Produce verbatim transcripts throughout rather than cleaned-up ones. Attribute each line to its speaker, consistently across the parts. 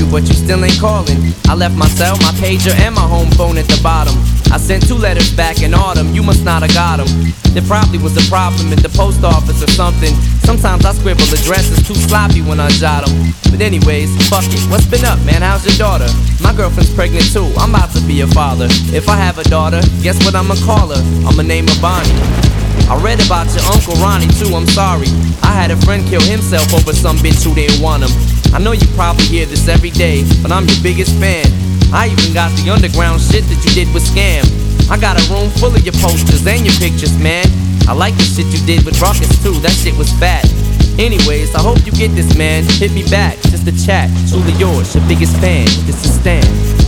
Speaker 1: you, but you still ain't calling. I left my cell, my pager, and my home phone at the bottom. I sent two letters back in autumn, you must not have got them. There probably was a problem at the post office or something. Sometimes I scribble addresses too sloppy when I jot them. But anyways, fuck it, what's been up, man? How's your daughter? My girlfriend's pregnant too, I'm about to be a father. If I have a daughter, guess what I'ma call her? I'ma name her Bonnie. I read about your Uncle Ronnie too, I'm sorry. I had a friend kill himself over some bitch who didn't want him. I know you probably hear this every day, but I'm your biggest fan. I even got the underground shit that you did with Scam. I got a room full of your posters and your pictures, man. I like the shit you did with Ruckus too, that shit was fat. Anyways, I hope you get this, man. Hit me back, just a chat. Truly yours, your biggest fan. This is Stan.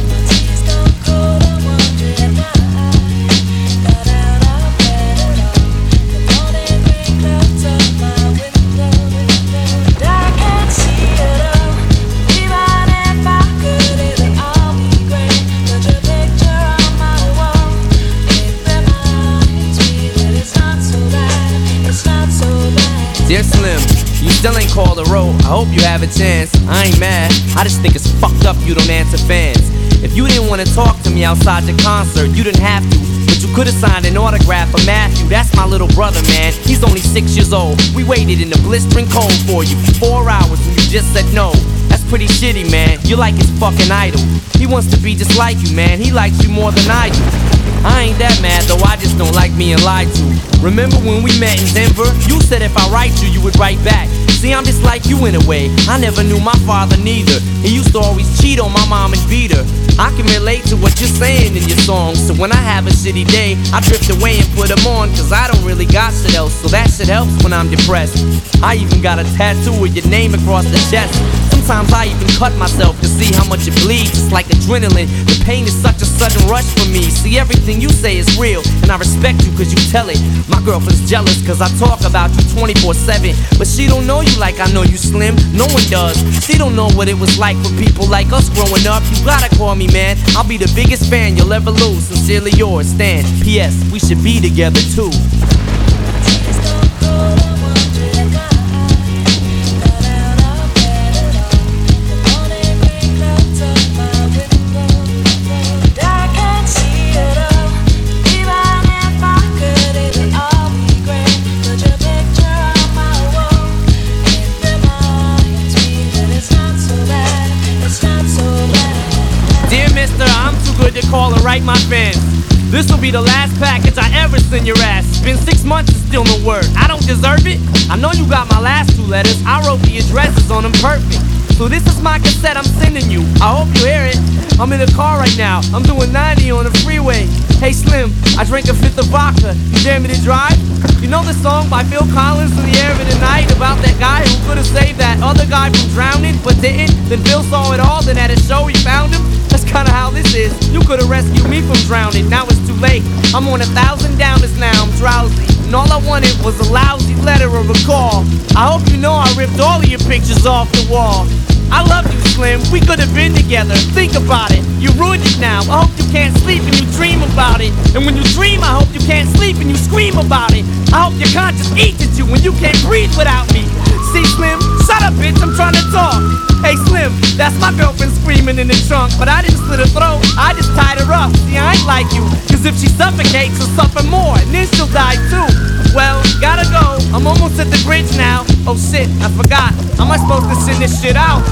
Speaker 1: Dear Slim, you still ain't called a road. I hope you have a chance. I ain't mad, I just think it's fucked up you don't answer fans. If you didn't want to talk to me outside the concert, you didn't have to, but you could've signed an autograph for Matthew. That's my little brother, man. He's only six years old. We waited in the blistering cold for you for four hours and you just said no. That's pretty shitty, man. You're like his fucking idol. He wants to be just like you, man. He likes you more than I do. I ain't that mad though, I just don't like being lied to. Remember when we met in Denver? You said if I write you, you would write back. See, I'm just like you in a way. I never knew my father neither. He used to always cheat on my mom and beat her. I can relate to what you're saying in your songs. So when I have a shitty day, I drift away and put them on, cause I don't really got shit else. So that shit helps when I'm depressed. I even got a tattoo with your name across the chest. Sometimes I even cut myself to see how much it bleeds. It's like adrenaline. The pain is such a sudden rush for me. See, everything you say is real, and I respect you cause you tell it. My girlfriend's jealous cause I talk about you twenty-four seven, but she don't know you like I know you, Slim. No one does. She don't know what it was like for people like us growing up. You gotta call me, man. I'll be the biggest fan you'll ever lose. Sincerely yours, Stan. P S. We should be together too. To call and write my fans. This'll be the last package I ever send your ass. It's been six months and still no word. I don't deserve it. I know you got my last two letters. I wrote the addresses on them perfect. So this is my cassette I'm sending you. I hope you hear it. I'm in the car right now. I'm doing ninety on the freeway. Hey Slim, I drank a fifth of vodka. You dare me to drive? You know the song by Phil Collins, In the Air of the Night, about that guy who could've saved that other guy from drowning, but didn't? Then Phil saw it all, then at a show he found him. That's kinda how this is. You could've rescued me from drowning, now it's too late. I'm on a thousand downers now, I'm drowsy, and all I wanted was a lousy letter or a call. I hope you know I ripped all of your pictures off the wall. I love you, Slim, we could've been together. Think about it, you ruined it now. I hope you can't sleep and you dream about it. And when you dream, I hope you can't sleep and you scream about it. I hope your conscience eats at you when you can't breathe without me. See, Slim, shut up, bitch, I'm trying to talk. Hey, Slim, that's my girlfriend screaming in the trunk, but I didn't slit her throat, I just tied her up. See, I ain't like you, cause if she suffocates, she'll suffer more, and then she'll die too. Well, gotta go, I'm almost at the bridge now. Oh shit, I forgot, how am I supposed to send this shit out?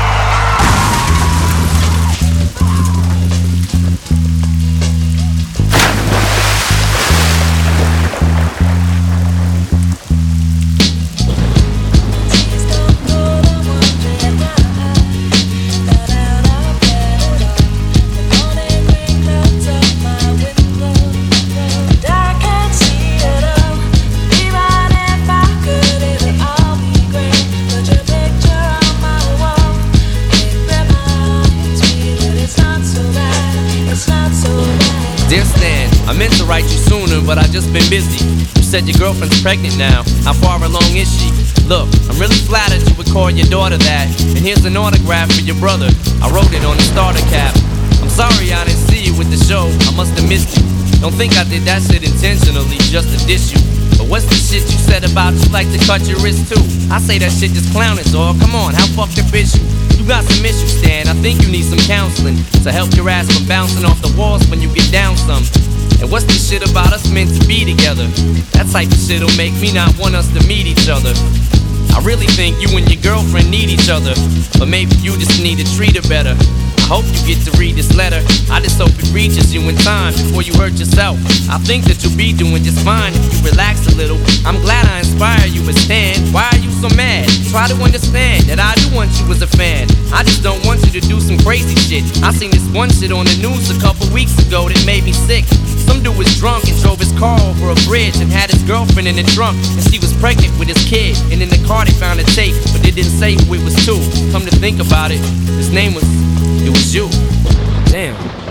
Speaker 1: Dear Stan, I meant to write you sooner, but I've just been busy. You said your girlfriend's pregnant now. How far along is she? Look, I'm really flattered you would call your daughter that. And here's an autograph for your brother. I wrote it on the starter cap. I'm sorry I didn't see you with the show. I must have missed you. Don't think I did that shit intentionally just to diss you. But what's the shit you said about you like to cut your wrist too? I say that shit just clowning, dawg. Come on, how fucked up is you? You You got some issues, Stan, I think you need some counseling to help your ass from bouncing off the walls when you get down some. And what's this shit about us meant to be together? That type of shit'll make me not want us to meet each other. I really think you and your girlfriend need each other, but maybe you just need to treat her better. I hope you get to read this letter. I just hope it reaches you in time before you hurt yourself. I think that you'll be doing just fine if you relax a little. I'm glad I inspire you, but Stan, why are you so mad? Try to understand that I do want you as a fan. I just don't want you to do some crazy shit. I seen this one shit on the news a couple weeks ago that made me sick. Some dude was drunk and drove his car over a bridge and had his girlfriend in the trunk, and she was pregnant with his kid. And in the car they found a tape, but they didn't say who it was to. Come to think about it, his name was, it was you. Damn.